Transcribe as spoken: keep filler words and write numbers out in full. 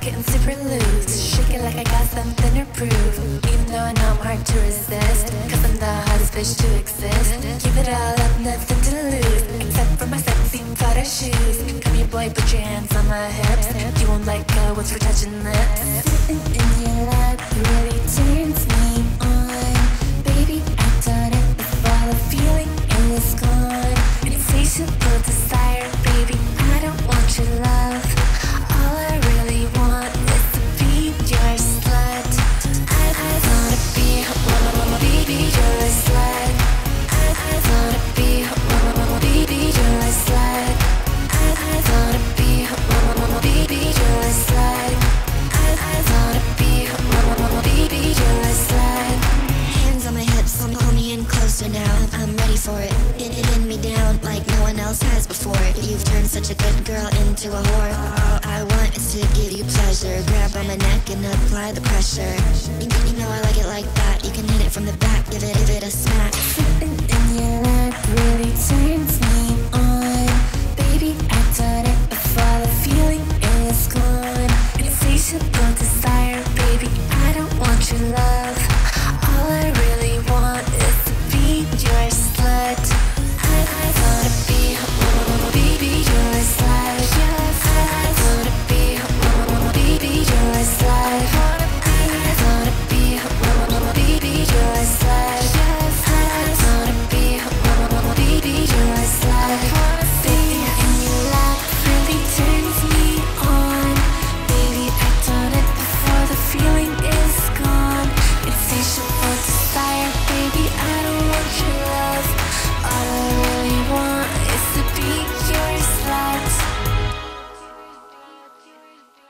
getting super loose. Shake it like I got something to prove. Even though I know I'm hard to resist, cause I'm the hottest bitch to exist. Give it all up, nothing to lose, except for my sexy Prada shoes. Come here boy, put your hands on my hips. You won't let go once we're touching lips. Sitting in your lap really turns me on. Baby, I've done it before, the feeling is gone. Insatiable desire, baby, I don't want your love. All I really want is to be your slut. I, I wanna be, wanna be your slut. I, I wanna be, wanna be your slut. I, I wanna be, wanna be your slut. I, I wanna be, wanna be your slut. Hands on my hips, hold me, hold me in closer now. I'm ready for it. It, it in me down like no one else has before. You've turned such a good girl into a whore. All I want is to give you pleasure. Grab on my neck and apply the pressure. You, you know I like it like that. You can hit it from the back, give it, give it a smack. Sitting in your lap really turns me